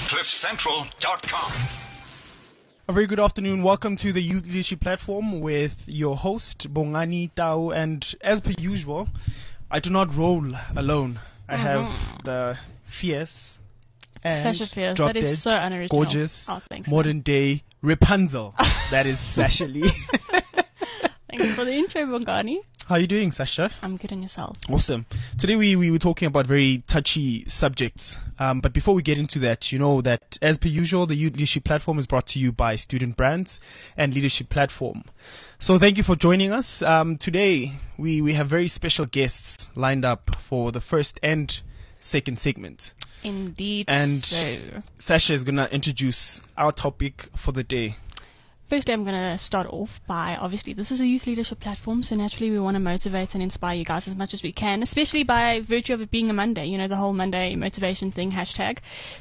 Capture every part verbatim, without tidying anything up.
cliff central dot com. A very good afternoon. Welcome to the Youth Leadership Platform with your host, Bongani Tau. And as per usual, I do not roll alone. I Mm-hmm. have the fierce and Sasha Fierce. drop That is dead, so unoriginal. gorgeous, Oh, thanks, modern day Rapunzel. That is Sasha Lee. Thanks for the intro, Bongani. How are you doing, Sasha? I'm good on yourself. Awesome. Today we, we were talking about very touchy subjects. Um, but before we get into that, you know that as per usual, the Youth Leadership Platform is brought to you by Student Brands and Leadership Platform. So thank you for joining us. Um, today we, we have very special guests lined up for the first and second segment. Indeed. And so. Sasha is going to introduce our topic for the day. Firstly, I'm going to start off by, obviously, this is a youth leadership platform, so naturally we want to motivate and inspire you guys as much as we can, especially by virtue of it being a Monday, you know, the whole Monday motivation thing, hashtag.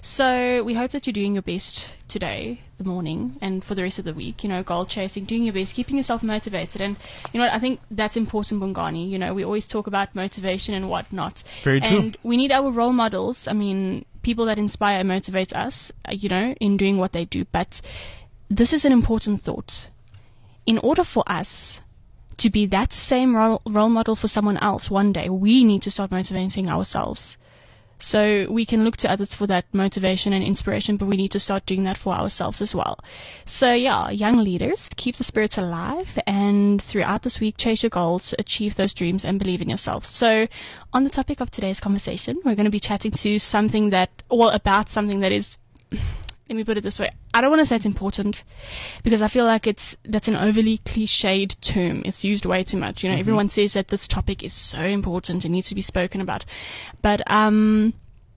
So we hope that you're doing your best today, the morning, and for the rest of the week, you know, goal chasing, doing your best, keeping yourself motivated. And, you know what, I think that's important, Bongani. You know, we always talk about motivation and whatnot. Very true. And we need our role models, I mean, people that inspire and motivate us, uh, you know, in doing what they do. But this is an important thought. In order for us to be that same role, role model for someone else one day, we need to start motivating ourselves. So we can look to others for that motivation and inspiration, but we need to start doing that for ourselves as well. So yeah, young leaders, keep the spirits alive, and throughout this week, chase your goals, achieve those dreams, and believe in yourself. So on the topic of today's conversation, we're going to be chatting to something that, well, about something that is... Let me put it this way. I don't want to say it's important because I feel like it's that's an overly cliched term. It's used way too much. You know, mm-hmm. Everyone says that this topic is so important. It needs to be spoken about. But um,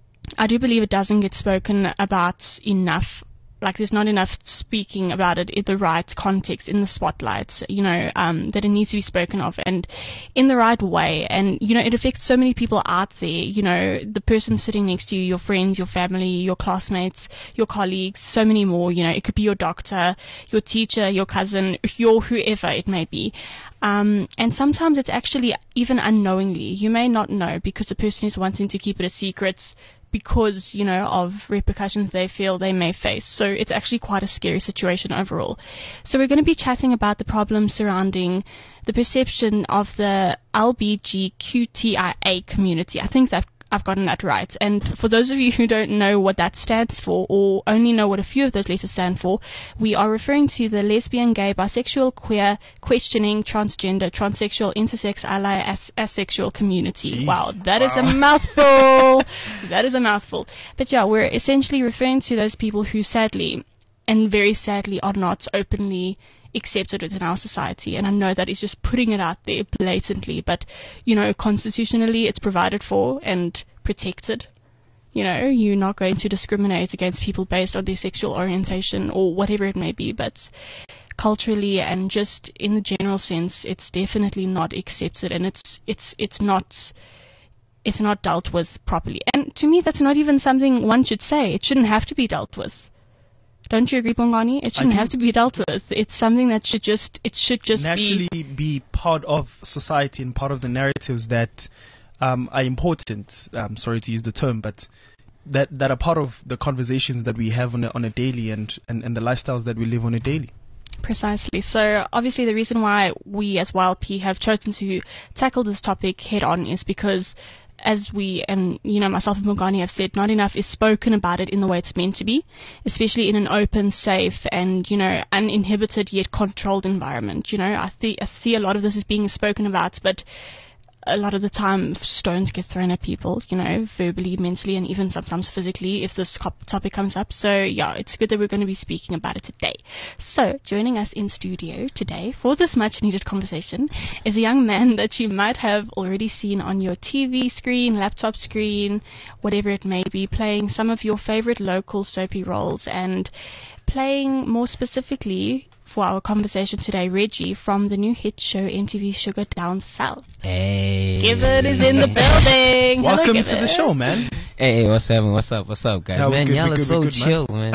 I do believe it doesn't get spoken about enough. Like, there's not enough speaking about it in the right context, in the spotlight, you know, um, that it needs to be spoken of and in the right way. And, you know, it affects so many people out there, you know, the person sitting next to you, your friends, your family, your classmates, your colleagues, so many more, you know, it could be your doctor, your teacher, your cousin, your whoever it may be. Um, and sometimes it's actually even unknowingly. You may not know because the person is wanting to keep it a secret because, you know, of repercussions they feel they may face. So it's actually quite a scary situation overall. So we're going to be chatting about the problems surrounding the perception of the L G B T Q I A community. I think that I've gotten that right. And for those of you who don't know what that stands for, or only know what a few of those letters stand for, we are referring to the lesbian, gay, bisexual, queer, questioning, transgender, transsexual, intersex, ally, as- asexual community. Gee. Wow, that Wow. is a mouthful. That is a mouthful. But yeah, we're essentially referring to those people who sadly, and very sadly, are not openly accepted within our society. And I know that is just putting it out there blatantly, but, you know, constitutionally it's provided for and protected. You know, you're not going to discriminate against people based on their sexual orientation or whatever it may be, but culturally and just in the general sense, it's definitely not accepted, and it's it's it's not it's not dealt with properly. And to me, that's not even something one should say. It shouldn't have to be dealt with. Don't you agree, Bongani? It shouldn't have to be dealt with. It's something that should just, it should just naturally be... be part of society and part of the narratives that um, are important. I'm sorry to use the term, but that, that are part of the conversations that we have on a, on a daily and, and, and the lifestyles that we live on a daily. Precisely. So obviously the reason why we as Y L P have chosen to tackle this topic head on is because, as we, and, you know, myself and Bongani have said, not enough is spoken about it in the way it's meant to be, especially in an open, safe, and, you know, uninhibited yet controlled environment. You know, I, th- I see a lot of this is being spoken about, but a lot of the time stones get thrown at people, you know, verbally, mentally, and even sometimes physically if this cop- topic comes up. So yeah, it's good that we're going to be speaking about it today. So joining us in studio today for this much needed conversation is a young man that you might have already seen on your T V screen, laptop screen, whatever it may be, playing some of your favorite local soapy roles, and playing more specifically for our conversation today, Reggie from the new hit show M T V Sugar Down South. Hey. Given is in the building. Welcome Hello, to the show, man. Hey, what's happening? What's up? What's up, guys? Yeah, man, good, y'all are good, so good, chill, man.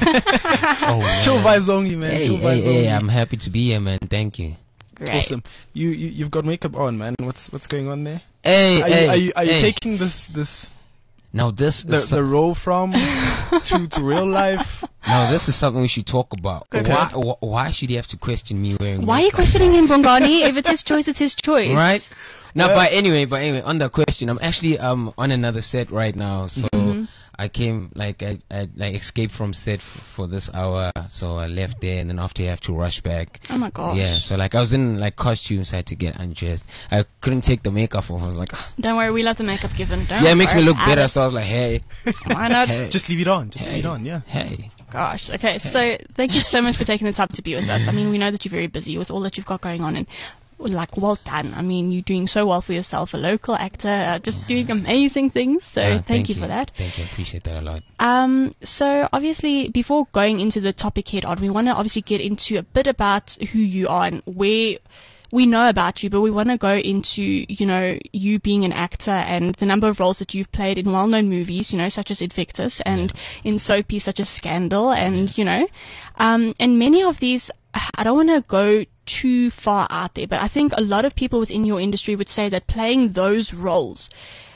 oh, man. Chill vibes only, man. Hey, Chill hey, vibes hey, only. I'm happy to be here, man. Thank you. Great. Awesome. You, you you've got makeup on, man. What's what's going on there? Hey, Are hey, you are you, are you hey. taking this this Now this The, is the role from to, to real life. now this is something we should talk about. Okay. Why, wh- why should he have to question me wearing Why are you makeup? questioning him, Bongani? If it's his choice, it's his choice. Right? Now, Well- but anyway, but anyway, on the question, I'm actually um on another set right now, so Mm-hmm. I came like I, I like escaped from set f- for this hour, so I left there, and then after I have to rush back. Oh my gosh. Yeah, so like I was in like costumes, I had to get undressed. I couldn't take the makeup off. I was like, "Ah." Don't worry, we love the makeup given. Don't yeah, it makes me worry look about better. it. So I was like, hey, Why not? hey, Just leave it on. Just hey, leave it on. Yeah. hey. Gosh. Okay. So thank you so much for taking the time to be with us. I mean, we know that you're very busy with all that you've got going on, and like, well done. I mean, you're doing so well for yourself, a local actor, uh, just doing amazing things. So Uh, thank, you for that. Thank you. I appreciate that a lot. Um, so obviously, before going into the topic head on, we want to obviously get into a bit about who you are and where we know about you, but we want to go into, you know, you being an actor and the number of roles that you've played in well-known movies, you know, such as Invictus, and in soapies such as Scandal, and, you know, um, and many of these, I don't want to go too far out there, but I think a lot of people within your industry would say that playing those roles,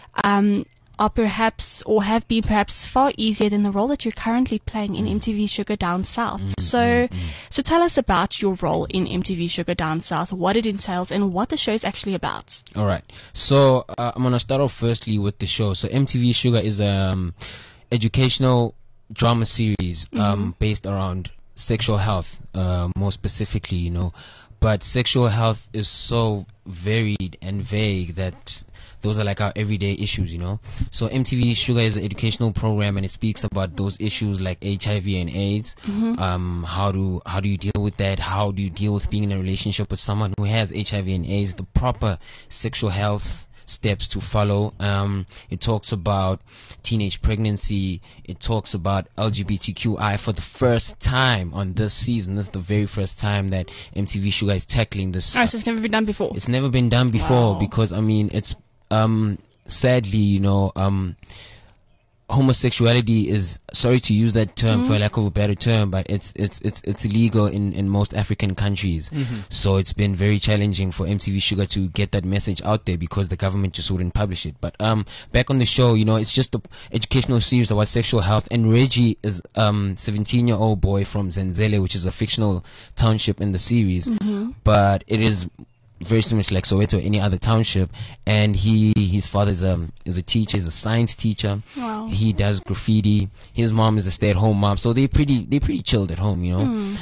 um, are perhaps or have been perhaps far easier than the role that you're currently playing in M T V Sugar Down South. So, so tell us about your role in M T V Sugar Down South, what it entails, and what the show is actually about. All right. So uh, I'm gonna start off firstly with the show. So M T V Sugar is a um, educational drama series um, based around sexual health, uh, more specifically, you know. But sexual health is so varied and vague that those are like our everyday issues, you know. So M T V Sugar is an educational program, and it speaks about those issues like H I V and AIDS. Um, how do how do you deal with that? How do you deal with being in a relationship with someone who has H I V and AIDS? The proper sexual health steps to follow. Um, it talks about teenage pregnancy. It talks about L G B T Q I for the first time on this season. This is the very first time that M T V Sugar is tackling this. Oh, so it's never been done before. It's never been done before Wow. because I mean it's um sadly, you know, um homosexuality is, sorry to use that term for lack of a better term, but it's it's it's it's illegal in in most African countries. So it's been very challenging for M T V Sugar to get that message out there because the government just wouldn't publish it. But um back on the show, you know, it's just an educational series about sexual health, and Reggie is um seventeen year old boy from Zenzele, which is a fictional township in the series, but it is very similar to like Soweto or any other township. And he his father is a is a teacher, he's a science teacher. Wow. He does graffiti. His mom is a stay at home mom, so they pretty they pretty chilled at home, you know.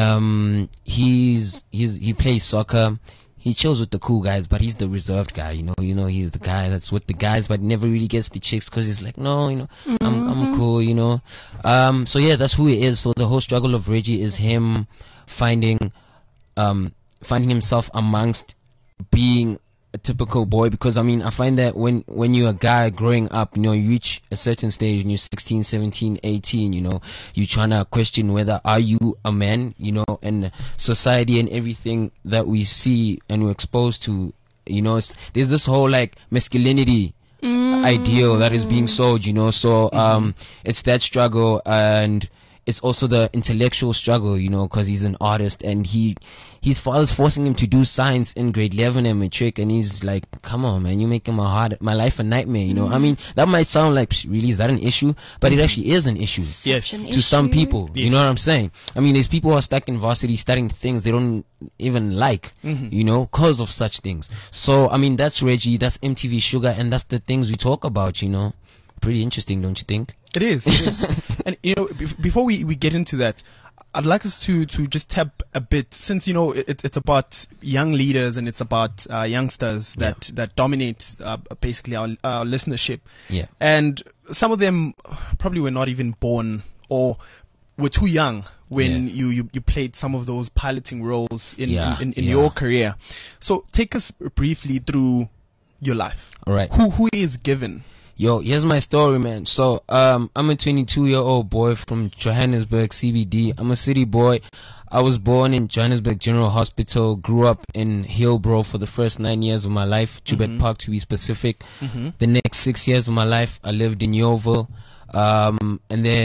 Um, he's he's he plays soccer. He chills with the cool guys, but he's the reserved guy, you know. You know, he's the guy that's with the guys, but never really gets the chicks because he's like, no, you know, I'm I'm cool, you know. Um, so yeah, that's who he is. So the whole struggle of Reggie is him finding um finding himself amongst being a typical boy, because I mean I find that when when you're a guy growing up, you know, you reach a certain stage and you're sixteen, seventeen, eighteen, you know, you're trying to question whether are you a man, you know, and society and everything that we see and we're exposed to, you know, it's, there's this whole like masculinity ideal that is being sold, you know. So um it's that struggle, and it's also the intellectual struggle, you know, because he's an artist, and he his father's forcing him to do science in grade eleven and matric, and he's like, come on, man, you're making my heart my life a nightmare, you know. I mean, that might sound like, psh, really, is that an issue? But it actually is an issue Yes. an to some issue. people. You Yes. know what I'm saying? I mean, there's people who are stuck in varsity studying things they don't even like, you know, cause of such things. So I mean, that's Reggie, that's M T V Sugar, and that's the things we talk about, you know. Pretty interesting, don't you think? It is. It is. And you know, be- before we, we get into that, I'd like us to, to just tap a bit, since you know it, it's about young leaders and it's about uh, youngsters that that dominate uh, basically our, our listenership. Yeah. And some of them probably were not even born or were too young when Yeah. you, you, you played some of those piloting roles in Yeah, in, in, in yeah. your career. So take us briefly through your life. All right. Who who is Given? Yo, here's my story, man. So, um, I'm a twenty-two year old boy from Johannesburg, C B D. I'm a city boy. I was born in Johannesburg General Hospital, grew up in Hillbrow for the first nine years of my life, Joburg Park to be specific. The next six years of my life, I lived in Yeovil. Um, and then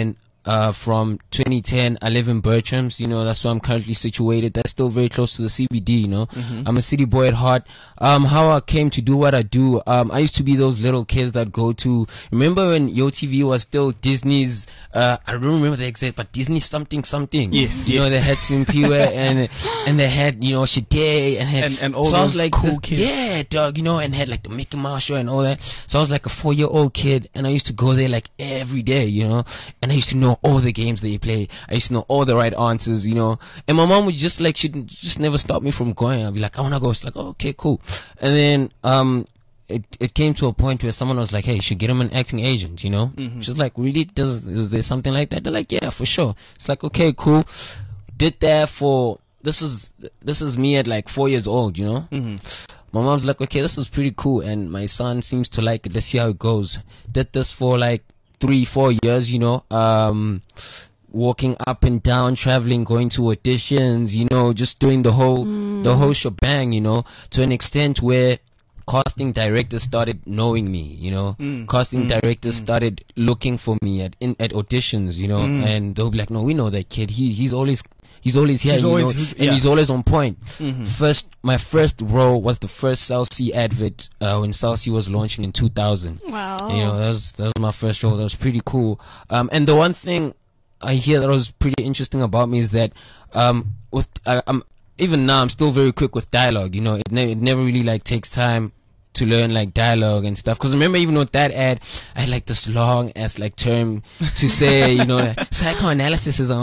uh, from twenty ten. I live in Bertram's, you know, that's where I'm currently situated. That's still very close to the C B D, you know. Mm-hmm. I'm a city boy at heart. Um, how I came to do what I do, um, I used to be those little kids that go to, remember when Yo T V was still Disney's, uh, I don't remember the exact, but Disney something something. Yes, You yes. know, they had Simpiwe and, and they had, you know, Shade and had, And- and all so I was those like, cool this- kids. yeah, dog, you know, and had like the Mickey Mouse show and all that. So I was like a four year old kid, and I used to go there like every day, you know, and I used to know all the games they play. I used to know all the right answers, you know, and my mom would just like, she'd just never stop me from going. I'd be like, I want to go. It's like, oh, okay, cool. And then, um, it, it came to a point where someone was like, hey, you should get him an acting agent, you know. Mm-hmm. She's like, really? Does, is there something like that? They're like, yeah, for sure. It's like, okay, cool. Did that for, this is, this is me at like four years old, you know. Mm-hmm. My mom's like, okay, this is pretty cool, and my son seems to like it. Let's see how it goes. Did this for like three, four years, you know, um, walking up and down, traveling, going to auditions, you know, just doing the whole, Mm. the whole shebang, you know, to an extent where casting directors started knowing me, you know, Mm. casting Mm. directors Mm. started looking for me at in, at auditions, you know, Mm. and they'll be like, no, we know that kid. He he's always he's always here, He's you always- know, he's- and yeah. he's always on point. Mhm. First, my first role was the first South Sea advert uh, when South Sea was launching in two thousand. Wow. You know, that was that was my first role. That was pretty cool. Um, and the one thing I hear that was pretty interesting about me is that um, with I, I'm even now I'm still very quick with dialogue. You know, it ne- it never really like takes time to learn like dialogue and stuff. Cause remember even with that ad, I had like this long ass like term to say, you know, like, psychoanalysis is,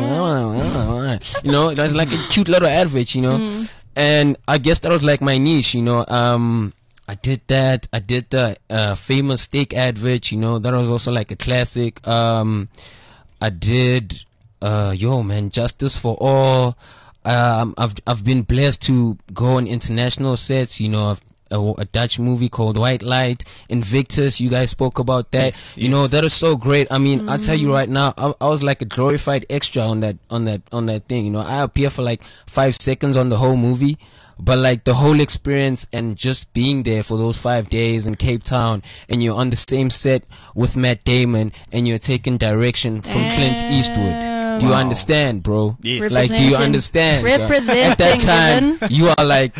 a, you know, it was like a cute little advert, you know, Mm. and I guess that was like my niche, you know. Um, I did that. I did the uh, famous steak advert, you know, that was also like a classic. Um, I did, uh, yo man, Justice for All. Um, I've I've been blessed to go on international sets, you know. I've A, a Dutch movie called White Light, Invictus, you guys spoke about that. Yes, you know, yes. that is so great. I mean, I'll tell you right now, I, I was like a glorified extra on that, on that, on that thing. You know, I appear for like five seconds on the whole movie, but like the whole experience and just being there for those five days in Cape Town, and you're on the same set with Matt Damon, and you're taking direction from Clint Eastwood. Do you Wow. understand, bro? Yes. Like, do you Representing- understand? representing, At that time, Evan. you are like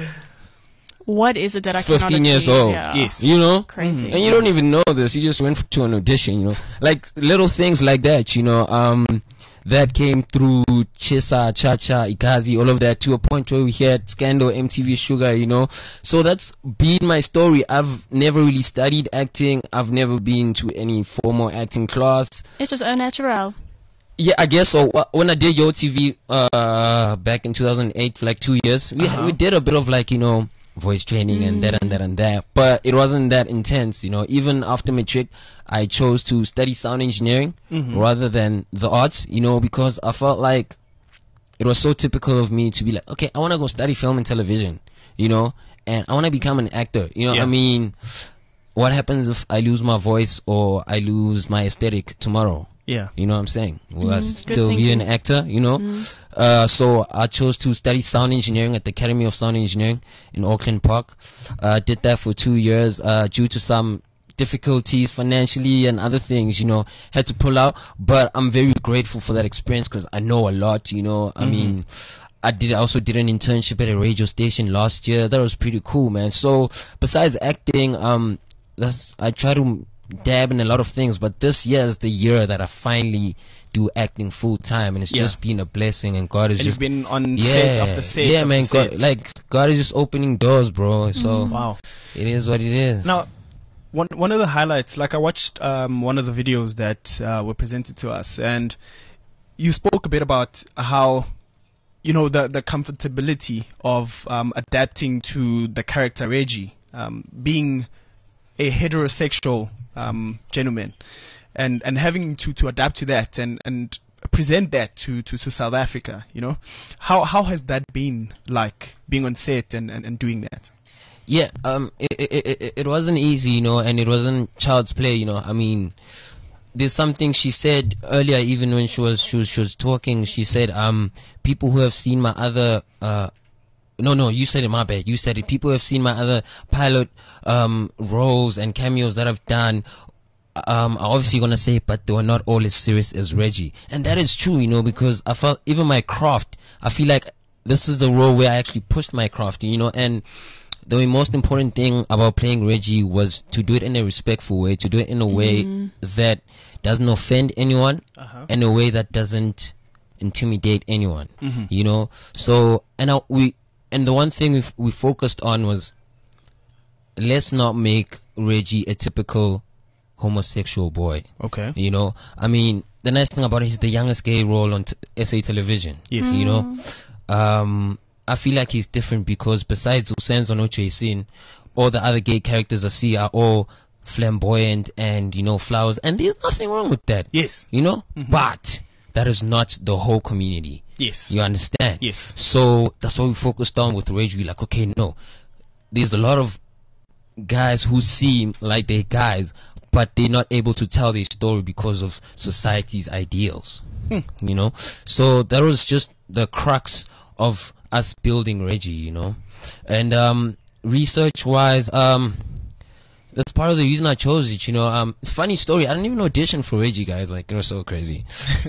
What is it that I cannot fifteen years achieve? old. Yeah. Yes. You know? Crazy. And you don't even know this. You just went f- to an audition, you know? Like, little things like that, you know? Um, that came through Chisa, Cha-Cha, Ikazi, all of that, to a point where we had Scandal, M T V Sugar, you know? So that's been my story. I've never really studied acting. I've never been to any formal acting class. It's just au natural. Yeah, I guess so. Wh- When I did Yo T V, uh, back in two thousand eight for like two years, we, Uh-huh. we did a bit of like, you know, voice training and that and that and that, but it wasn't that intense, you know. Even after matric, I chose to study sound engineering Mhm. rather than the arts, you know, because I felt like it was so typical of me to be like, okay, I want to go study film and television, you know, and I want to become an actor, you know. Yeah. I mean, what happens if I lose my voice or I lose my aesthetic tomorrow? Yeah. You know what I'm saying? Will I Mm, good still be an thinking. actor, you know? Mm. Uh, so I chose to study sound engineering at the Academy of Sound Engineering in Auckland Park. Uh, did that for two years, uh, due to some difficulties financially and other things, you know, had to pull out. But I'm very grateful for that experience because I know a lot, you know. I Mhm. mean, I did I also did an internship at a radio station last year. That was pretty cool, man. So besides acting, um, that's, I try to dab in a lot of things, but this year is the year that I finally do acting full time, and it's Yeah. just been a blessing. And God is And you've just been on yeah, set after set. yeah, after man. God, set. like God is just opening doors, bro. So Wow. it is what it is. Now, one one of the highlights, like I watched um, one of the videos that uh, were presented to us, and you spoke a bit about how, you know, the the comfortability of um, adapting to the character Reggie, um, being a heterosexual um, gentleman, and and having to, to adapt to that and, and present that to, to, to South Africa. You know, how how has that been like, being on set and, and, and doing that? Yeah, um, it, it, it, it wasn't easy, you know, and it wasn't child's play, you know. I mean, there's something she said earlier, even when she was she was, she was talking. She said, um, people who have seen my other, uh, no, no, you said it, my bad. You said it. People who have seen my other pilot um roles and cameos that I've done um, I'm obviously gonna say, but they were not all as serious as Reggie, and that is true, you know, because I felt even my craft, I feel like this is the role where I actually pushed my craft, you know, and the most important thing about playing Reggie was to do it in a respectful way, to do it in a way Mm. that doesn't offend anyone, Uh-huh. in a way that doesn't intimidate anyone, Mhm. you know. So, and I, we, and the one thing we f- we focused on was, let's not make Reggie a typical homosexual boy. Okay. You know, I mean, the nice thing about it is the youngest gay role on t- S A television. Yes. You know, um, I feel like he's different because besides Usenzo no Jason, all the other gay characters I see are all flamboyant and, you know, flowers, and there's nothing wrong with that. Yes. You know, Mhm. but that is not the whole community. Yes. You understand? Yes. So that's what we focused on with Rage. We like, okay, no, there's a lot of guys who seem like they're guys, but they're not able to tell their story because of society's ideals. Hmm. You know, so that was just the crux of us building Reggie. You know, and um, research-wise, um. That's part of the reason I chose it, you know. Um, it's a funny story. I didn't even audition for Reggie, guys. Like, it was so crazy.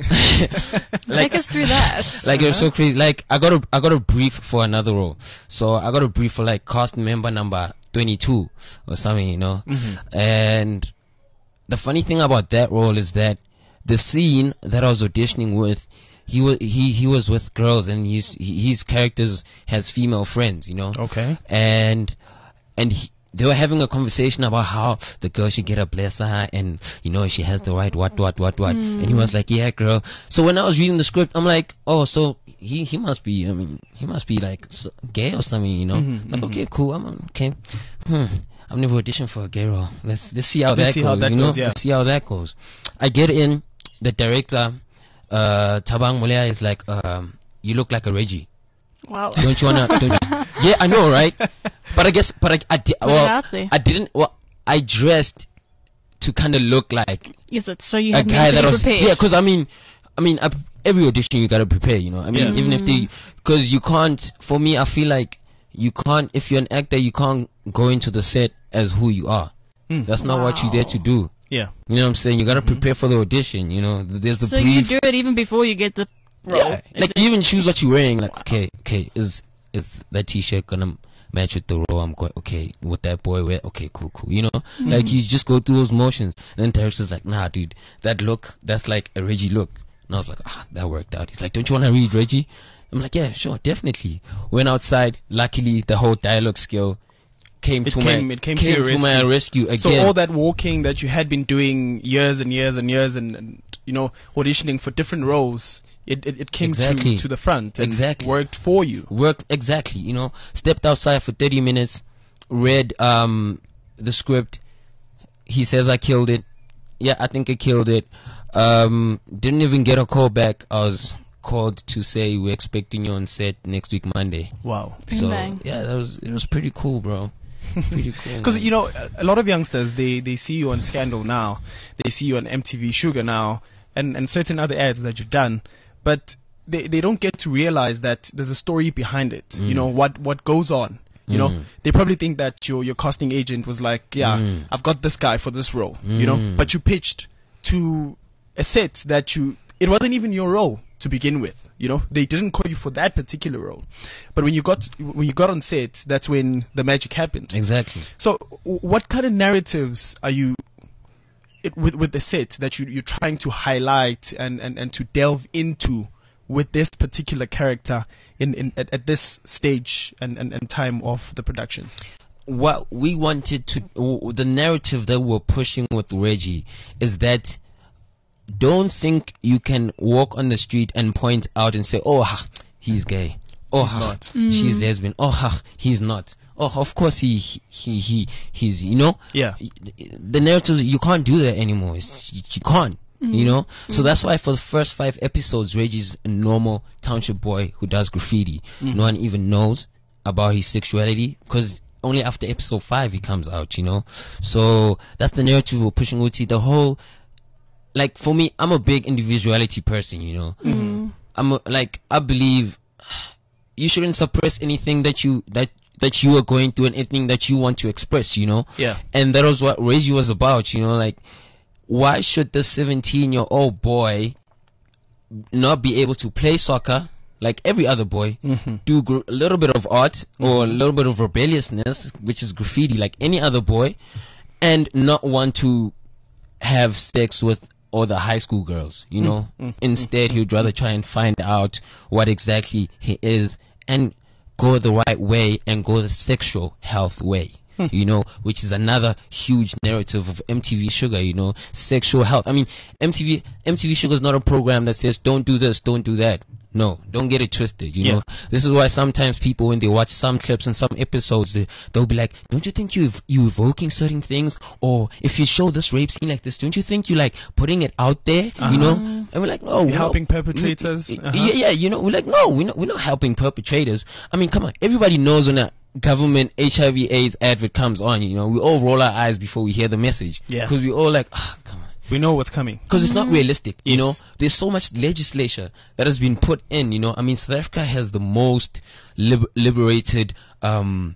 Take us through that. Like, it was so crazy. Like, I got a, I got a brief for another role. So, I got a brief for, like, cast member number twenty-two or something, you know. Mhm. And the funny thing about that role is that the scene that I was auditioning with, he was, he, he was with girls, and his, his characters has female friends, you know. Okay. And, and he, they were having a conversation about how the girl should get a blesser and, you know, she has the right what, what, what, what. And he was like, yeah, girl. So when I was reading the script, I'm like, oh, so he, he must be, I mean, he must be like so gay or something, you know? Mhm, like, mhm. okay, cool. I'm, okay. Hmm. I've never auditioned for a gay role. Let's, let's see how Let's that see goes, how that you know? goes, yeah. Let's see how that goes. I get in, the director, uh, Tabang Mulea is like, um, you look like a Reggie. Wow. Don't you wanna? Don't you? Yeah, I know, right? But I guess, but I, I did. Put it Well, out there. I didn't. Well, I dressed to kind of look like Is it? So you a had guy that mentally was. prepared. Yeah, because I mean, I mean, I, every audition you gotta prepare. You know, I mean, Yeah. even if they, because you can't. For me, I feel like you can't. If you're an actor, you can't go into the set as who you are. Mm. That's not what you're there to do. Yeah. You know what I'm saying? You gotta prepare for the audition. You know, there's the So you brief. do it even before you get the role. Yeah, like you even choose what you're wearing. Like, okay, okay, is is that t-shirt gonna match with the role I'm going? Okay, with that boy wear. Okay, cool, cool. You know, like you just go through those motions. And then director's like, nah, dude, that look, that's like a Reggie look. And I was like, ah, that worked out. He's like, don't you wanna read Reggie? I'm like, yeah, sure, definitely. Went outside. Luckily, the whole dialogue skill came It to came- my it came to your my rescue. rescue again. So all that walking that you had been doing years and years and years and, and you know, auditioning for different roles, it it, it came Exactly. to, to the front and Exactly. worked for you. Worked exactly, you know. Stepped outside for thirty minutes, read um the script. He says I killed it. Yeah, I think I killed it. Um, didn't even get a call back. I was called to say we're expecting you on set next week Monday. Wow. Bang, so bang. yeah, that was it was pretty cool, bro. Pretty cool. Because man. you know, a, a lot of youngsters they they see you on Scandal now, they see you on M T V Sugar now, and and certain other ads that you've done, but they they don't get to realize that there's a story behind it. You Mm. know what what goes on. You know, Mm. they probably think that your your casting agent was like, yeah, Mm. I've got this guy for this role. You know, Mm. but you pitched to a set that you it wasn't even your role to begin with. You know, they didn't call you for that particular role, but when you got when you got on set, that's when the magic happened. Exactly. So, w- what kind of narratives are you it, with with the set that you you're trying to highlight and, and, and to delve into with this particular character in, in at, at this stage and, and, and time of the production? What we wanted to, w- the narrative that we're pushing with Reggie is that don't think you can walk on the street and point out and say, oh, ha, he's gay. Oh, He's ha, not. she's lesbian. Oh, ha, he's not. Oh, of course he, he, he, he's, you know? Yeah. The narrative, you can't do that anymore. It's, you, you can't. You know, so that's why for the first five episodes, Reggie's a normal township boy who does graffiti. No one even knows about his sexuality because only after episode five he comes out. You know, so that's the narrative we're pushing. Uti, the whole, like for me, I'm a big individuality person. You know, I'm a, like I believe you shouldn't suppress anything that you that that you are going through and anything that you want to express. You know, Yeah. and that was what Reggie was about. You know, like. why should the seventeen-year-old boy not be able to play soccer like every other boy, Mm-hmm. do gr- a little bit of art Mm-hmm. or a little bit of rebelliousness, which is graffiti, like any other boy, and not want to have sex with all the high school girls, you know? Mm-hmm. Instead, he would rather try and find out what exactly he is and go the right way and go the sexual health way. You know, which is another huge narrative of M T V Sugar, you know, sexual health. I mean, M T V M T V Sugar is not a program that says don't do this, don't do that. No, don't get it twisted, you Yeah. know. This is why sometimes people, when they watch some clips and some episodes, they, they'll be like, don't you think you you evoking certain things? Or if you show this rape scene like this, don't you think you like putting it out there, you know? And we're like, no, You're we're helping not- perpetrators? we- Uh-huh. Yeah, yeah, you know, we're like, no, we're not, we're not helping perpetrators. I mean, come on, everybody knows when a government H I V AIDS advert comes on, you know, we all roll our eyes before we hear the message. Yeah. Because we all like, ah, come on. We know what's coming. Because it's not realistic, you Yes. know. There's so much legislation that has been put in, you know. I mean, South Africa has the most lib- liberated um,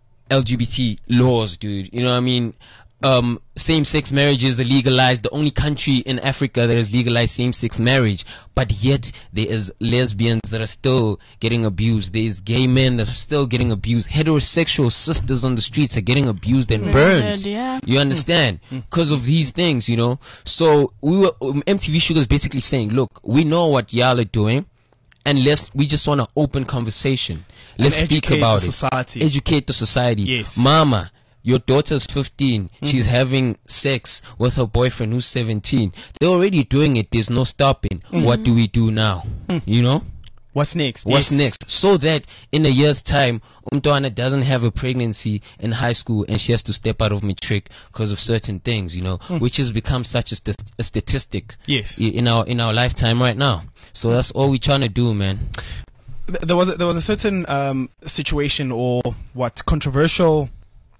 L G B T laws, dude. You know what I mean? Um, same-sex marriage is legalized. The only country in Africa that has legalized same-sex marriage, but yet there is lesbians that are still getting abused. There's gay men that are still getting abused. Heterosexual sisters on the streets are getting abused and burned. Yeah. You understand? Because of these things, you know. So we were um, M T V Sugar is basically saying, look, we know what y'all are doing, and let's we just want an open conversation. Let's And speak educate about the it. society. Educate the society. Yes. Mama, your daughter's fifteen. She's having sex with her boyfriend who's seventeen. They're already doing it. There's no stopping. What do we do now? You know? What's next? What's Yes. next? So that in a year's time, Umtwana doesn't have a pregnancy in high school and she has to step out of matric because of certain things, you know, which has become such a, st- a statistic Yes. i- in our in our lifetime right now. So that's all we're trying to do, man. Th- There was a, there was a certain um, situation or what controversial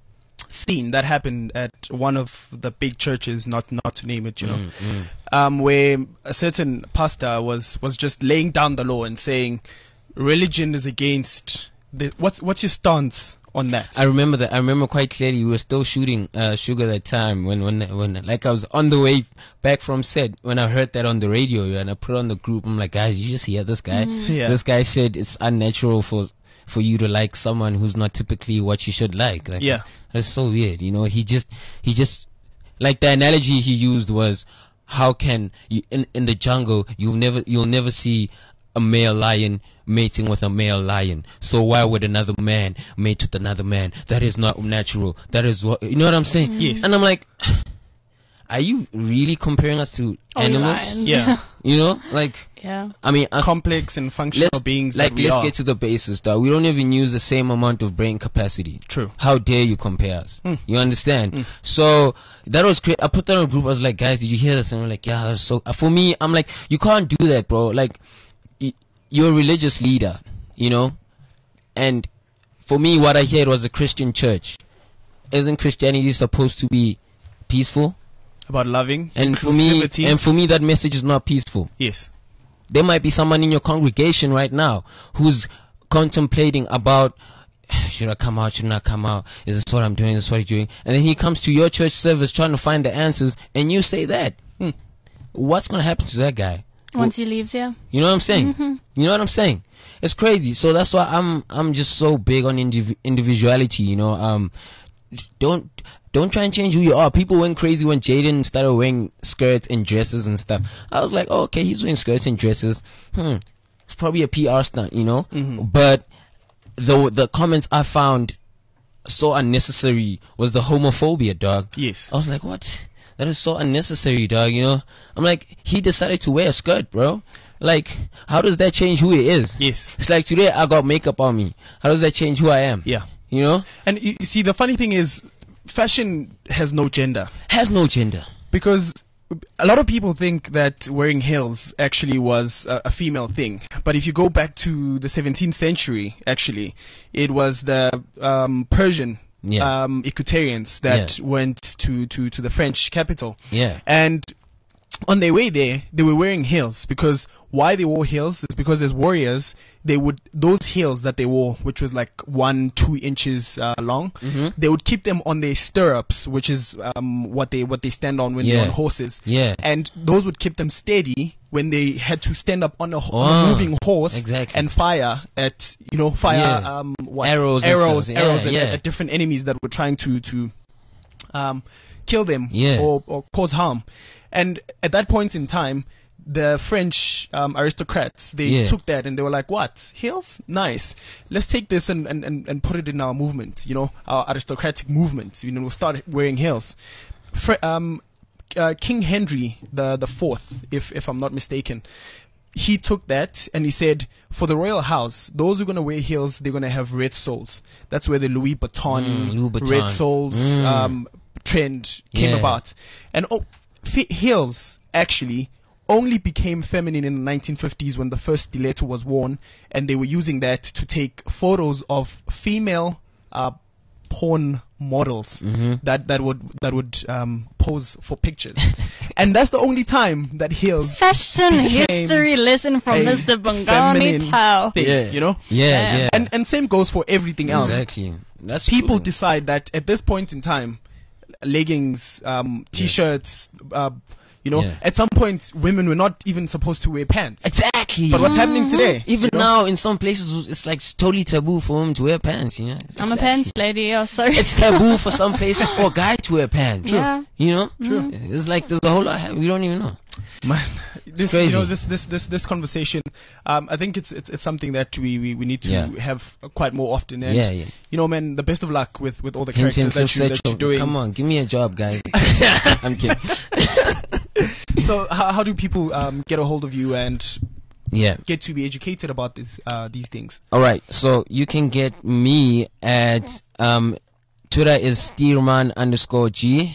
scene that happened at one of the big churches, not not to name it, you know, Mm, mm. um, where a certain pastor was was just laying down the law and saying religion is against. The, what's what's your stance on that? I remember that. I remember quite clearly. We were still shooting uh, Sugar that time when, when, when, like I was on the way back from set when I heard that on the radio and I put it on the group. I'm like, guys, you just hear this guy? Yeah. This guy said it's unnatural for for you to like someone who's not typically what you should like. Like, Yeah. that's so weird. You know, he just he just like the analogy he used was, how can you in in the jungle you'll never you'll never see a male lion mating with a male lion. So why would another man mate with another man? That is not natural. That is what, you know what I'm saying? Yes. And I'm like, are you really comparing us to Oh, you're animals? lying. Yeah. You know, like, Yeah. I mean, uh, Complex and functional let's beings. like that we let's are. get to the basis, dog. We don't even use the same amount of brain capacity. True. How dare you compare us? Hmm. You understand? Hmm. So that was great. I put that on a group. I was like, guys, did you hear this? And we're like, yeah, that's so. Uh, for me, I'm like, you can't do that, bro. Like, y- you're a religious leader, you know. And for me, what I heard was a Christian church. Isn't Christianity supposed to be peaceful? About loving, And for me, inclusivity. and for me, that message is not peaceful. yes. There might be someone in your congregation right now who's contemplating about, should I come out, should I not come out, is this what I'm doing, is this what I'm doing, and then he comes to your church service trying to find the answers, and you say that. Hmm. What's going to happen to that guy? Once he leaves here. You know what I'm saying? Mhm. You know what I'm saying? It's crazy. So that's why I'm I'm just so big on indiv- individuality, you know. Um don't don't try and change who you are. People went crazy when Jaden started wearing skirts and dresses and stuff. I was like, oh, okay, he's wearing skirts and dresses. Hmm. It's probably a P R stunt, you know? Mhm. But the the comments I found so unnecessary was the homophobia, dog. Yes. I was like, what? That is so unnecessary, dog, you know? I'm like, he decided to wear a skirt, bro. Like, how does that change who he is? Yes. It's like, today I got makeup on me. How does that change who I am? Yeah. You know? And you, you see, the funny thing is, fashion has no gender. Has no gender. Because a lot of people think that wearing heels actually was a, a female thing. But if you go back to the seventeenth century, actually, it was the um, Persian Yeah. um, Equestrians that Yeah. went to, to, to the French capital. Yeah. And on their way there, they were wearing heels, because why they wore heels is because as warriors, they would, those heels that they wore, which was like one, two inches uh, long, Mhm. they would keep them on their stirrups, which is um, what they what they stand on when Yeah. they're on horses. Yeah. And those would keep them steady when they had to stand up on a, ho- Oh, on a moving horse exactly. and fire at, you know, fire Yeah. um, what? Arrows and arrows, stuff. arrows Yeah, at, yeah. at different enemies that were trying to to um, kill them Yeah. or, or cause harm. And at that point in time, the French um, aristocrats, they Yeah. took that and they were like, what? Heels? Nice. Let's take this and, and, and, and put it in our movement, you know, our aristocratic movement. You know, we'll start wearing heels. Fre- um, uh, King Henry the, the fourth, if, if I'm not mistaken, he took that and he said, for the royal house, those who are going to wear heels, they're going to have red soles. That's where the Louis Vuitton, Mm, Louis Vuitton. red soles Mm. um, trend came Yeah. about. And oh, f- heels actually only became feminine in the nineteen fifties when the first stiletto was worn, and they were using that to take photos of female uh, porn models Mhm. that that would that would um, pose for pictures. And that's the only time that heels Fashion became history lesson from a Mister Bongani feminine Tao. thing, Yeah. you know. Yeah, Yeah. yeah. And and same goes for everything else. Exactly. That's People true. decide that at this point in time, leggings, um, t-shirts, uh, you know, Yeah. at some point women were not even supposed to wear pants. Exactly. But what's happening today? Even you know? now, in some places, it's like totally taboo for women to wear pants. You know, It's I'm a exactly- pants lady. Oh, sorry. It's taboo for some places for a guy to wear pants. Yeah. You know, True. It's like there's a whole lot. We don't even know. Man, this, crazy. you know, this, this, this, this conversation, um, I think it's, it's, it's something that we, we, we need to Yeah. have quite more often. And, Yeah, yeah. you know, man, the best of luck with, with all the Hint, characters hint, that, you, that sexual. you're doing. Come on, give me a job, guys. I'm kidding. So how, how do people, um, get a hold of you and Yeah. get to be educated about this, uh, these things? All right. So you can get me at um, Twitter is Steerman underscore G.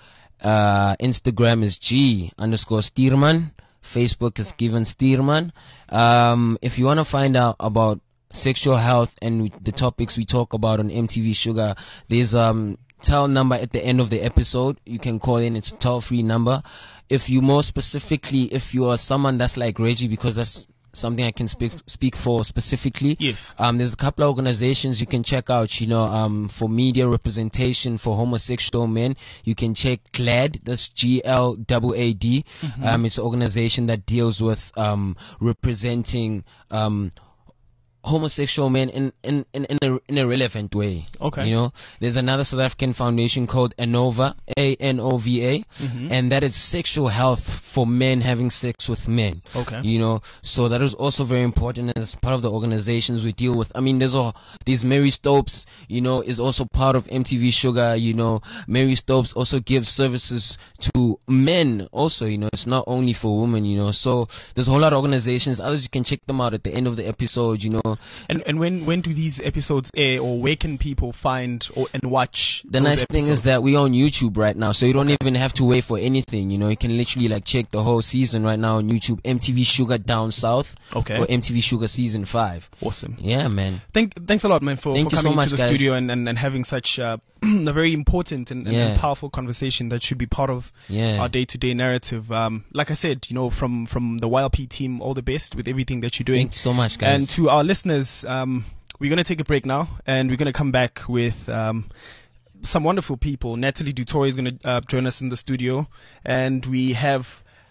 Uh, Instagram is G underscore Steerman. Facebook is Given Steerman. Um, if you want to find out about sexual health and the topics we talk about on M T V Sugar, there's um tel number at the end of the episode. You can call in. It's a toll free number. If you more specifically, if you are someone that's like Reggie, because that's something I can speak speak for specifically. Yes. Um, there's a couple of organizations you can check out, you know, um, for media representation for homosexual men. You can check GLAAD, that's G L A A D. Um, it's an organization that deals with, um, representing, um, homosexual men in, in, in, in, a, in a relevant way. Okay. You know, there's another South African foundation called ANOVA, A N O V A, Mhm. and that is sexual health for men having sex with men. Okay. You know, so that is also very important as part of the organizations we deal with. I mean, there's a, there's Mary Stopes, you know, is also part of M T V Sugar, you know. Mary Stopes also gives services to men also, you know, it's not only for women, you know. So there's a whole lot of organizations. Others, you can check them out at the end of the episode, you know. And and when when do these episodes air, or where can people find or and watch? The those nice thing is episodes? that we're on YouTube right now, so you don't even have to wait for anything. You know, you can literally like check the whole season right now on YouTube. M T V Sugar Down South, Okay. or M T V Sugar Season Five. Awesome. Yeah, man. Thank, thanks a lot, man, for, Thank for you so coming much, to the guys. studio and, and, and having such uh, a very important and, and, Yeah. and powerful conversation that should be part of Yeah. our day-to-day narrative. Um, like I said, you know, from, from the Y L P team, all the best with everything that you're doing. Thank you so much, guys. And to our listeners, um, we're going to take a break now, and we're going to come back with um, some wonderful people. Natalie Dutour is going to uh, join us in the studio, and we have...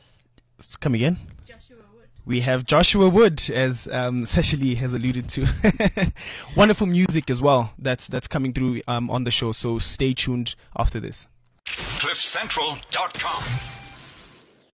Come again? We have Joshua Wood, as um, Cecily has alluded to. Wonderful music as well that's that's coming through um, on the show, so stay tuned after this. cliff central dot com